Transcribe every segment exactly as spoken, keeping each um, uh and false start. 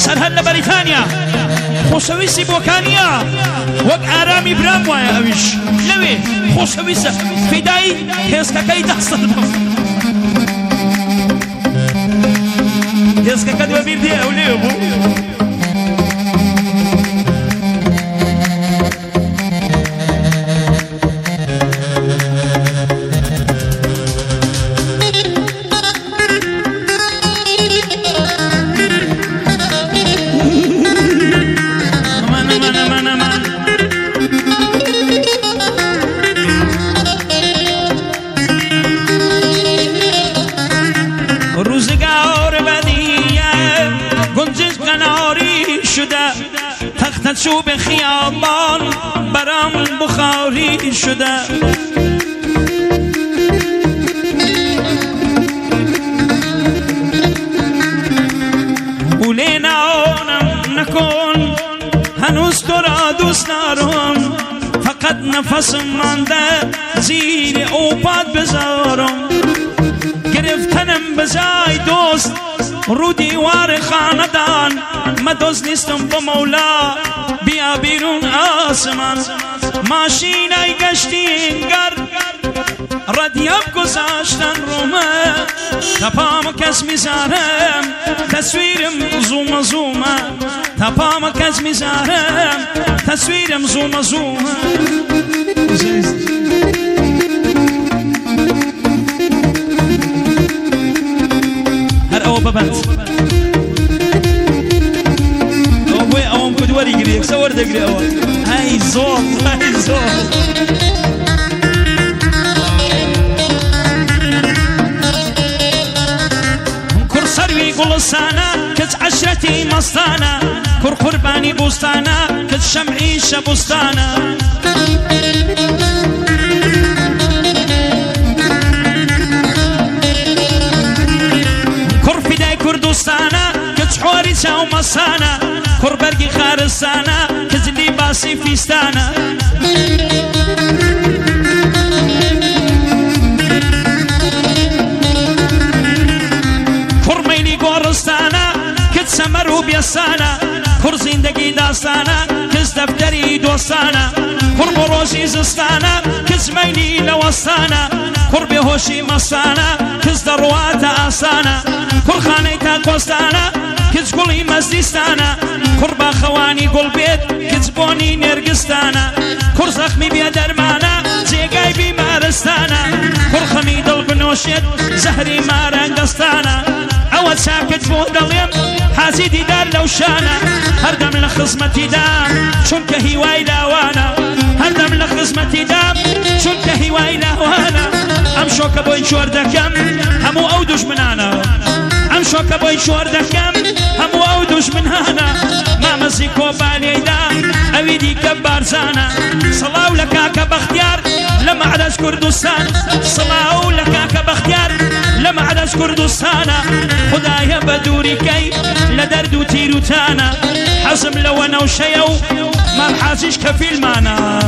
سرهد لبريطانيا خوشويسي بوكانيا وك آرامي برام وايا اويش لوي خوشويسة فداي هيسكا كي تحصل هيسكا كدوا بير دي اولي ابو تختت شو بخيابان برام بخاري شده ولينا عونم نكون هنوز ترى دوست دارم فقط نفس مانده زیر اوپاد بذارم گرفتنم بزای دوست رو دیوار خاندان ما دوست نیستم با مولا بیا بیرون آسمان ماشین ای گشتی انگر ردیاب گذاشتن رومه تپام کس میزارم تصویرم زوم زومه تپام کس میزارم تصویرم زوم زومه هر او ببند او بوي اوم كدوري قريك سور دقري او هاي زول هاي زول كر سروي قلصانا كت عشرتي مصطانا كر قرباني بوستانا كت شمعي شبوستانا كردستانا كتحوري ساو مصانا كربرقي خارستانا كزلي باسي فيستانا كرميلي قورستانا كتسمرو بيستانا كر زندگي داستانا كز دفتري دوستانا كر بروشي زستانا كز ميلي لوستانا كر بهوشي مصانا كز دروات آسانا كر خانيتا قوستانا كز قولي مزدستانا كر باخواني قول بيت كز بوني نرقستانا كر زخمي بيا درمانا زيقاي بمارستانا كر خميد البنوشيت زهري مارنقستانا عود ساكت بودليم حاسيدي دار لوشانا هردم لخصمتي دام شنك هواي لاوانا هردم لخصمتي دام شنك هواي لاوانا امشوك بوين شور دكم همو او دشمنانا امشوك بوين شور دكم همو او دشمنانا ما مزيكو بالي دام اويدي كبارزانا صلاو لكاك باختيار لما عدس كردستان صلاو لكاك باختيار لما عدس كردستانا خدايا بدوري كي لدردو تيرو تانا حزم لو انا وشيو ما الحاسش كفيل مانا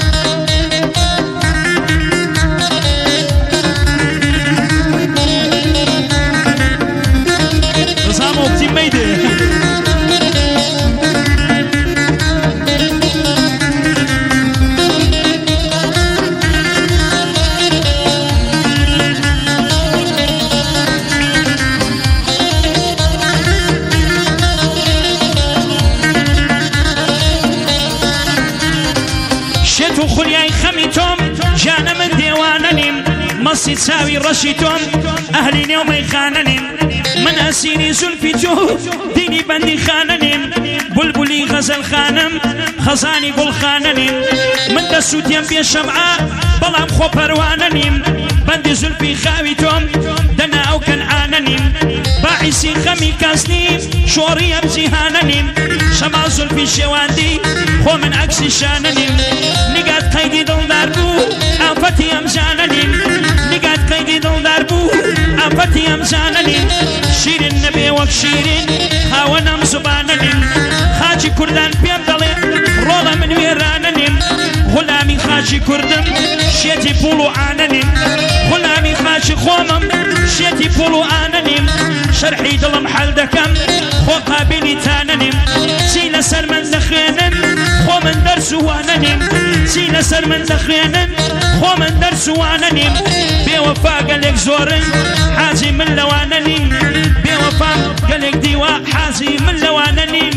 نظامو بتي ميدي شتو خلياي خميتم جانا من ديواننيم مصي تساوي رشيتم اهلي يومي خاننيم من اسيني زلفيتو ديني بندي خاننيم بلبلي غزل خانم خزاني قل خاننيم من دسوت يم بي الشمعة بلام خو پرواننيم بندي زلفي خاويتم دنا او كنعاننيم باعسي خمي كاسنيم شوري امزيهاننيم شما زلفي شواندي خو من عكسي شاننيم نقاد قيدي دل داربو آفتي امزاننيم نقاد قيدي دل داربو آفتي امزاننيم شيرين نبي وك شيرين هاونم زباننيم خاجي كردان بيم دلي رولا من ويراننيم غلامي خاجي كردم شيتي بولو آننيم غلامي خاجي خومم شيتي بولو آننيم شرحي دلم حل دكم خو قابلي تاننيم لەسەر من دەخوێنن خۆ من دەرسوانە نیم بێوەفا گەلێک زۆرن حاجی من لەوانە نیم بێوەفا گەلێک دیوە حاجی من لەوانە نیم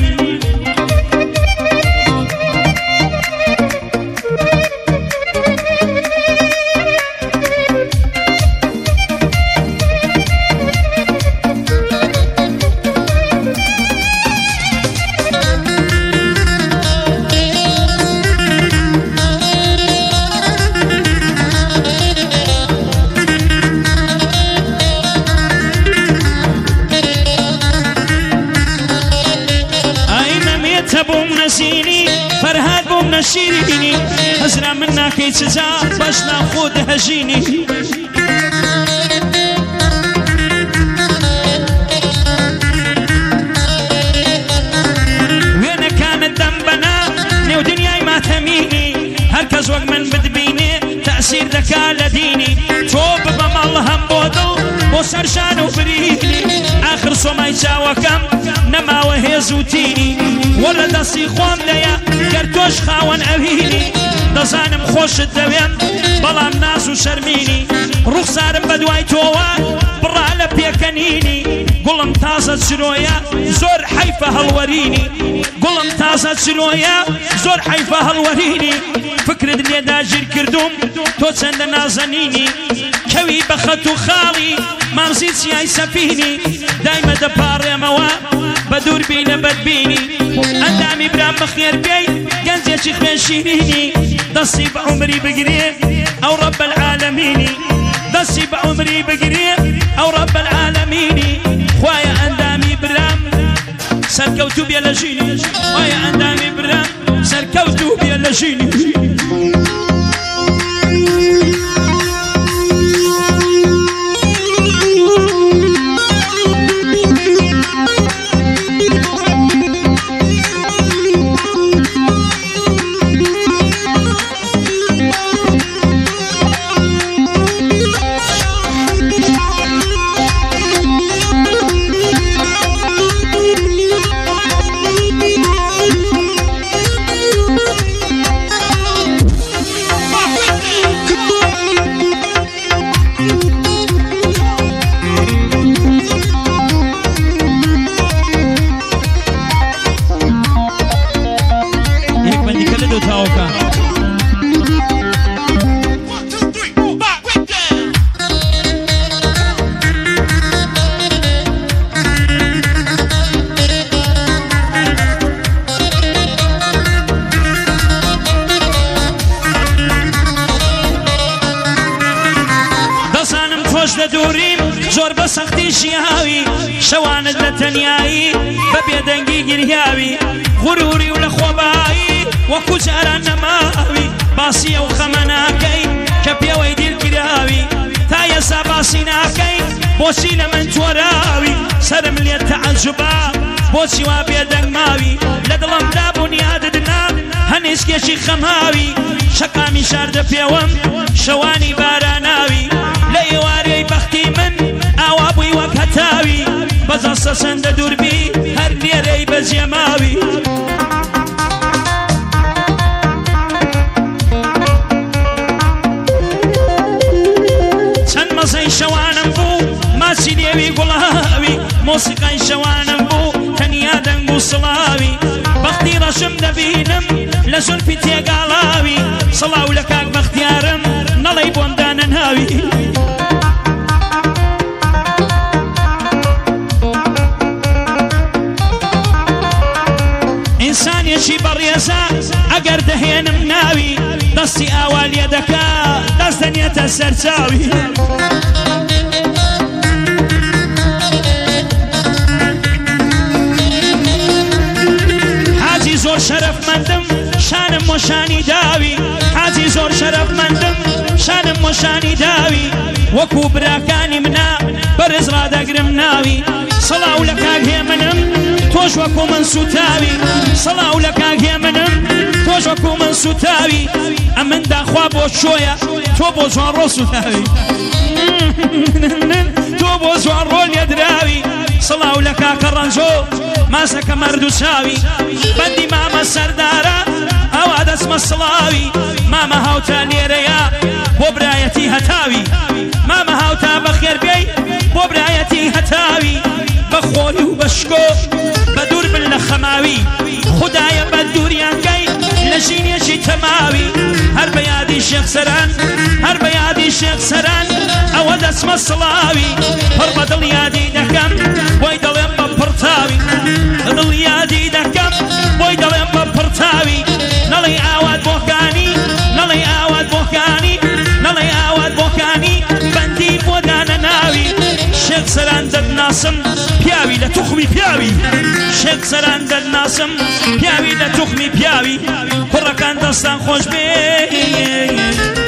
فرهاد بوم نشيريني هزرا منا كي تجا باش ناخد هجيني وين كانت ذنبنا نيو دنياي ما تميني هركز وقت من بدبيني تأثير ذكاء لديني توب بمال هم بودو وسرشان وبريني آخر صوماي جاوكم نما وهي زوتيني ولا دسي خوام ليا كرتوش خاون أبيني دزانم خوش الدوام بلام ناس وشرميني رخصارم بدواي توا برا لبيكنيني قلم تازة شرويا زور حيفة هالوريني قلم تازة شرويا زور حيفة هالوريني فكرة اللي داجر كردوم توتسند نازنيني كوي بخطو خالي ما مزيد سياي سفيني دايما دباري موا بدور بينا بدبيني أندامي برام بخير بي قنزي شيخ من شيريني دصي بعمري بقريب أو رب العالمين دصي بعمري بقريب أو رب العالمين خوايا أندامي برام سركوتو بيا لجيني خوايا أندامي برام سركوتو بيا لجيني زۆر بە سەختی ژیاوی شەوانت لە تەنیایی بەبێ دەنگی گریاوی غوروری و لە خۆبایی وەکو جاران نەماوی باسی ئەو خەمە ناکەی کە پێوەی دیرکراوی تا ئێستا باسی ناکەی بۆچی لە من تۆراوی سەرم لێت تەعەجوبا بۆچی وا بێدەنگ ماوی لە دڵمدا بوونیادت نا هەنێسکێکی خەماوی شەقامی شاردە پێوەم شەوانی باراناوی لە ئێوارەی بەختی من ئاوا بووی وەک هەتاوی بەزەستە سەندە دووربی هەر لێرەی بەجێماوی چەند مەزەی شەوانم بوو ماچی لێوی گوڵاوی مۆسیقای شەوانم بوو تەنیا دەنگ و سڵاوی بەختی ڕەشم دەبینم لە زولفی تێگاڵاوی سڵاو لە کاک بەختیارم نەڵەی بۆم دانەناوی ئینسانێکی بەڕێزە ئەگەر دەهێنم ناوی دەستی ئاوا لێ دەکا دەست دەنێتە سەرچاوی حاجی زۆر شەرەفمەندم شانم وەشانی داوی حاجی زۆر شەرەفمەندم شانم وەشانی داوی وەکو براکانی منە بەرز ڕادەگرم ناوی سڵاو لە کاک هێمنم تۆش وەکو من سوتاوی سڵاو لە کاک هێمنم تۆش وەکو من سوتاوی ئەمن داخوا بۆ چۆیە تۆ بۆ جوانڕۆ سوتاوی تۆ بۆ جوانڕۆ لێدراوی سڵاو لە کاکە ڕەنجۆ ماسەکە مەرد و چاوی بەندی مامە سەردارە ئەوا دەسمە سڵاوی مامە هاوتا لێرەیە بۆ برایەتی هەتاوی مامە هاوتا بەخێر بێی بۆ برایەتی هەتاوی بە خۆری و بە شکۆ بە دوور بن لە خەماوی خودایە بە دووریانگەی لە ژینێکی تەماوی هەر بە یادی شێخ سەران هەر بە یادی شێخ سەران ئەوە دەسمە سڵاوی پڕ بە دڵ یادی دەکەم بۆی دەڵێم بە پڕتاوی دڵ یادی دەکەم بۆی دەڵێم بە پڕتاوی نەڵێ ئاوات بۆکانی نەڵێ ئاوات بۆکانی نەڵێ ئاوات بۆکانی بەندی بۆ دانە ناوی شێخ سەران دەدناسم پیاوی لە توخمی پیاوی شێخ سەران دەدناسم پیاوی لە توخمی پیاوی کوڕەکان دەستان خۆش بێ